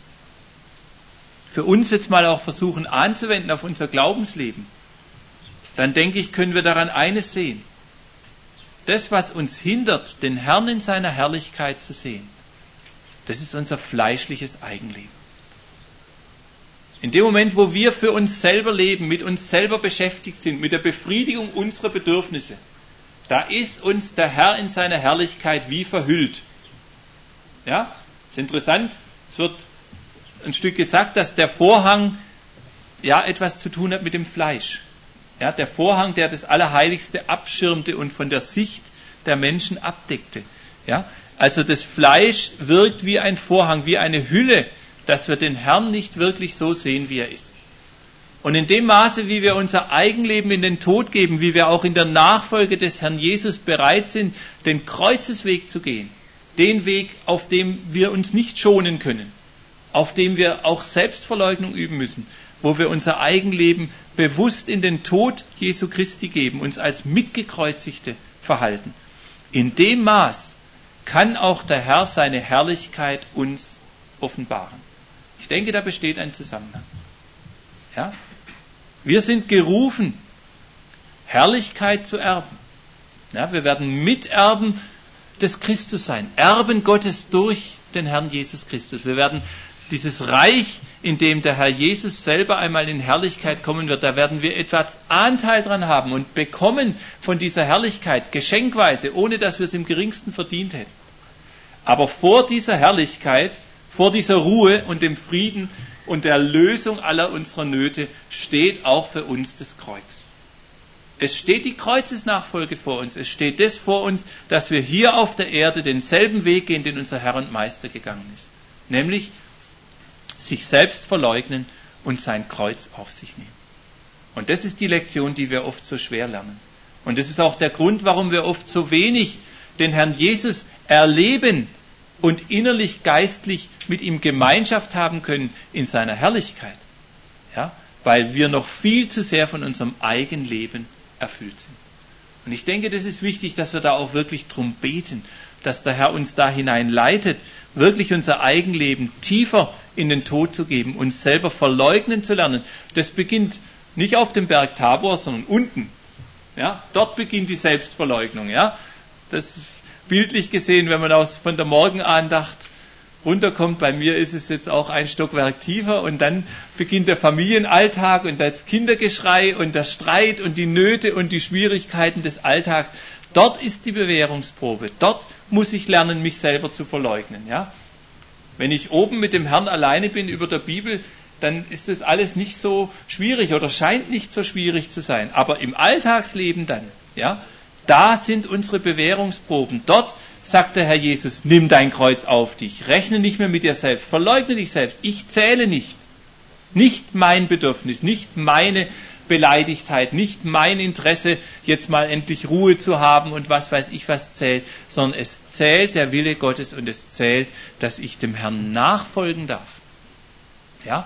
für uns jetzt mal auch versuchen anzuwenden auf unser Glaubensleben, dann denke ich, können wir daran eines sehen. Das, was uns hindert, den Herrn in seiner Herrlichkeit zu sehen, das ist unser fleischliches Eigenleben. In dem Moment, wo wir für uns selber leben, mit uns selber beschäftigt sind, mit der Befriedigung unserer Bedürfnisse, da ist uns der Herr in seiner Herrlichkeit wie verhüllt. Ja, ist interessant, es wird ein Stück gesagt, dass der Vorhang ja etwas zu tun hat mit dem Fleisch. Ja, der Vorhang, der das Allerheiligste abschirmte und von der Sicht der Menschen abdeckte. Ja, also das Fleisch wirkt wie ein Vorhang, wie eine Hülle, dass wir den Herrn nicht wirklich so sehen, wie er ist. Und in dem Maße, wie wir unser Eigenleben in den Tod geben, wie wir auch in der Nachfolge des Herrn Jesus bereit sind, den Kreuzesweg zu gehen, den Weg, auf dem wir uns nicht schonen können, auf dem wir auch Selbstverleugnung üben müssen, wo wir unser Eigenleben bewusst in den Tod Jesu Christi geben, uns als Mitgekreuzigte verhalten. In dem Maß kann auch der Herr seine Herrlichkeit uns offenbaren. Ich denke, da besteht ein Zusammenhang. Ja? Wir sind gerufen, Herrlichkeit zu erben. Ja, wir werden Miterben des Christus sein, Erben Gottes durch den Herrn Jesus Christus. Wir werden dieses Reich, in dem der Herr Jesus selber einmal in Herrlichkeit kommen wird, da werden wir etwas Anteil dran haben und bekommen von dieser Herrlichkeit, geschenkweise, ohne dass wir es im geringsten verdient hätten. Aber vor dieser Herrlichkeit, vor dieser Ruhe und dem Frieden und der Lösung aller unserer Nöte steht auch für uns das Kreuz. Es steht die Kreuzesnachfolge vor uns. Es steht das vor uns, dass wir hier auf der Erde denselben Weg gehen, den unser Herr und Meister gegangen ist. Nämlich sich selbst verleugnen und sein Kreuz auf sich nehmen. Und das ist die Lektion, die wir oft so schwer lernen. Und das ist auch der Grund, warum wir oft so wenig den Herrn Jesus erleben und innerlich, geistlich mit ihm Gemeinschaft haben können in seiner Herrlichkeit. Ja? Weil wir noch viel zu sehr von unserem eigenen Leben erfüllt sind. Und ich denke, das ist wichtig, dass wir da auch wirklich drum beten, dass der Herr uns da hinein leitet, wirklich unser Eigenleben tiefer in den Tod zu geben, uns selber verleugnen zu lernen. Das beginnt nicht auf dem Berg Tabor, sondern unten. Ja? Dort beginnt die Selbstverleugnung. Ja? Das bildlich gesehen, wenn man von der Morgenandacht runterkommt, bei mir ist es jetzt auch ein Stockwerk tiefer und dann beginnt der Familienalltag und das Kindergeschrei und der Streit und die Nöte und die Schwierigkeiten des Alltags. Dort ist die Bewährungsprobe. Dort muss ich lernen, mich selber zu verleugnen. Ja? Wenn ich oben mit dem Herrn alleine bin über der Bibel, dann ist das alles nicht so schwierig oder scheint nicht so schwierig zu sein. Aber im Alltagsleben dann, ja, da sind unsere Bewährungsproben. Dort sagt der Herr Jesus, nimm dein Kreuz auf dich, rechne nicht mehr mit dir selbst, verleugne dich selbst, ich zähle nicht. Nicht mein Bedürfnis, nicht meine Beleidigtheit, nicht mein Interesse, jetzt mal endlich Ruhe zu haben und was weiß ich was zählt, sondern es zählt der Wille Gottes und es zählt, dass ich dem Herrn nachfolgen darf. Ja?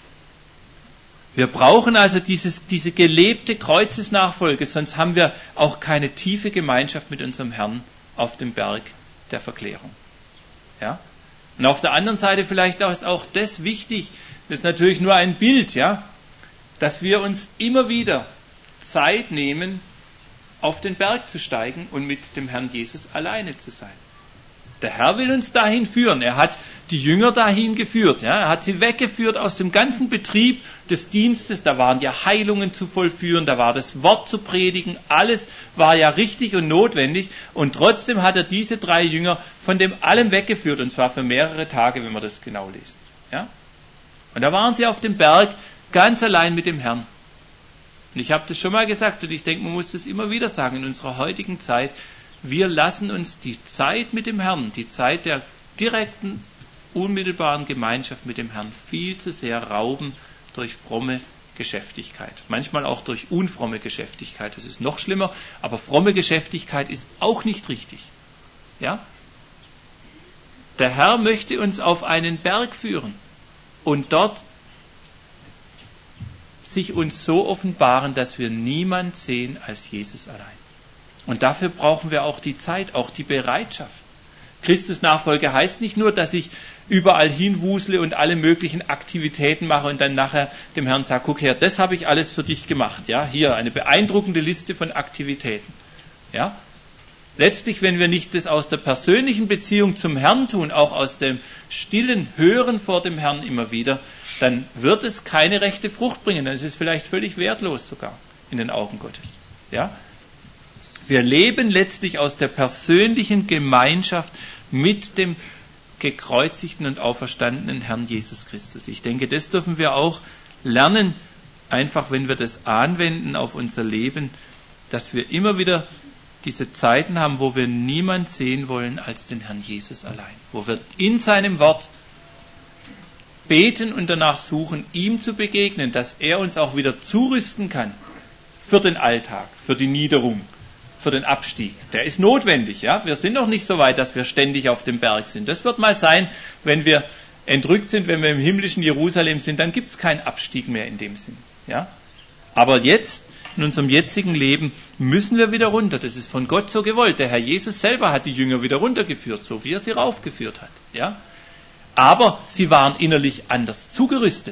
Wir brauchen also diese gelebte Kreuzesnachfolge, sonst haben wir auch keine tiefe Gemeinschaft mit unserem Herrn auf dem Berg der Verklärung. Ja? Und auf der anderen Seite vielleicht ist auch das wichtig, das ist natürlich nur ein Bild, ja, dass wir uns immer wieder Zeit nehmen, auf den Berg zu steigen und mit dem Herrn Jesus alleine zu sein. Der Herr will uns dahin führen. Er hat die Jünger dahin geführt. Ja? Er hat sie weggeführt aus dem ganzen Betrieb des Dienstes. Da waren ja Heilungen zu vollführen, da war das Wort zu predigen. Alles war ja richtig und notwendig. Und trotzdem hat er diese 3 Jünger von dem allem weggeführt. Und zwar für mehrere Tage, wenn man das genau liest. Ja? Und da waren sie auf dem Berg ganz allein mit dem Herrn. Und ich habe das schon mal gesagt und ich denke, man muss das immer wieder sagen in unserer heutigen Zeit. Wir lassen uns die Zeit mit dem Herrn, die Zeit der direkten, unmittelbaren Gemeinschaft mit dem Herrn viel zu sehr rauben durch fromme Geschäftigkeit. Manchmal auch durch unfromme Geschäftigkeit. Das ist noch schlimmer, aber fromme Geschäftigkeit ist auch nicht richtig. Ja? Der Herr möchte uns auf einen Berg führen und dort sich uns so offenbaren, dass wir niemand sehen als Jesus allein. Und dafür brauchen wir auch die Zeit, auch die Bereitschaft. Christusnachfolge heißt nicht nur, dass ich überall hinwusle und alle möglichen Aktivitäten mache und dann nachher dem Herrn sage, guck her, das habe ich alles für dich gemacht. Ja, hier eine beeindruckende Liste von Aktivitäten. Ja, letztlich, wenn wir nicht das aus der persönlichen Beziehung zum Herrn tun, auch aus dem stillen Hören vor dem Herrn immer wieder, dann wird es keine rechte Frucht bringen. Dann ist es vielleicht völlig wertlos sogar in den Augen Gottes. Ja? Wir leben letztlich aus der persönlichen Gemeinschaft mit dem gekreuzigten und auferstandenen Herrn Jesus Christus. Ich denke, das dürfen wir auch lernen, einfach wenn wir das anwenden auf unser Leben, dass wir immer wieder diese Zeiten haben, wo wir niemand sehen wollen als den Herrn Jesus allein. Wo wir in seinem Wort beten und danach suchen, ihm zu begegnen, dass er uns auch wieder zurüsten kann für den Alltag, für die Niederung, für den Abstieg. Der ist notwendig. Ja? Wir sind noch nicht so weit, dass wir ständig auf dem Berg sind. Das wird mal sein, wenn wir entrückt sind, wenn wir im himmlischen Jerusalem sind, dann gibt es keinen Abstieg mehr in dem Sinn. Ja? Aber jetzt, in unserem jetzigen Leben, müssen wir wieder runter. Das ist von Gott so gewollt. Der Herr Jesus selber hat die Jünger wieder runtergeführt, so wie er sie raufgeführt hat. Ja? Aber sie waren innerlich anders zugerüstet.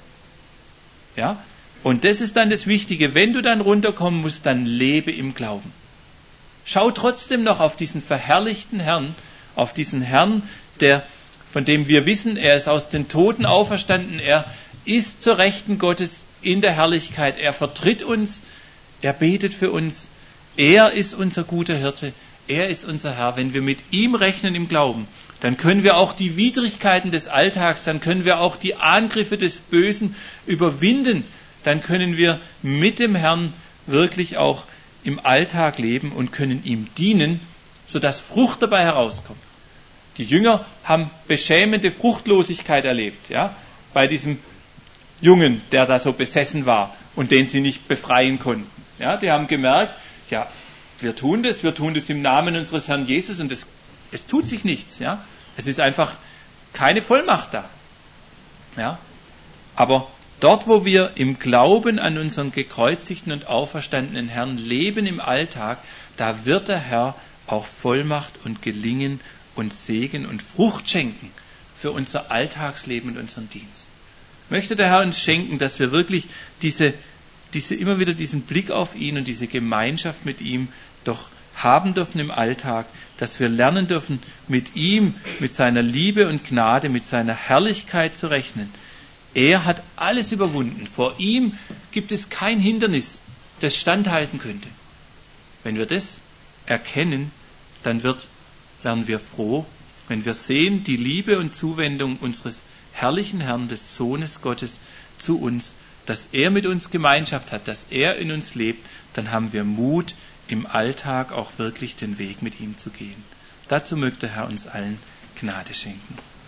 Ja? Und das ist dann das Wichtige. Wenn du dann runterkommen musst, dann lebe im Glauben. Schau trotzdem noch auf diesen verherrlichten Herrn, auf diesen Herrn, von dem wir wissen, er ist aus den Toten auferstanden, er ist zur Rechten Gottes in der Herrlichkeit, er vertritt uns, er betet für uns, er ist unser guter Hirte, er ist unser Herr. Wenn wir mit ihm rechnen im Glauben, dann können wir auch die Widrigkeiten des Alltags, dann können wir auch die Angriffe des Bösen überwinden, dann können wir mit dem Herrn wirklich auch im Alltag leben und können ihm dienen, sodass Frucht dabei herauskommt. Die Jünger haben beschämende Fruchtlosigkeit erlebt, ja, bei diesem Jungen, der da so besessen war und den sie nicht befreien konnten. Ja, die haben gemerkt, ja, wir tun das im Namen unseres Herrn Jesus und es tut sich nichts. Ja. Es ist einfach keine Vollmacht da. Ja. Aber dort, wo wir im Glauben an unseren gekreuzigten und auferstandenen Herrn leben im Alltag, da wird der Herr auch Vollmacht und Gelingen und Segen und Frucht schenken für unser Alltagsleben und unseren Dienst. Möchte der Herr uns schenken, dass wir wirklich immer wieder diesen Blick auf ihn und diese Gemeinschaft mit ihm doch haben dürfen im Alltag, dass wir lernen dürfen, mit ihm, mit seiner Liebe und Gnade, mit seiner Herrlichkeit zu rechnen. Er hat alles überwunden. Vor ihm gibt es kein Hindernis, das standhalten könnte. Wenn wir das erkennen, dann werden wir froh, wenn wir sehen die Liebe und Zuwendung unseres herrlichen Herrn, des Sohnes Gottes zu uns, dass er mit uns Gemeinschaft hat, dass er in uns lebt, dann haben wir Mut, im Alltag auch wirklich den Weg mit ihm zu gehen. Dazu möge der Herr uns allen Gnade schenken.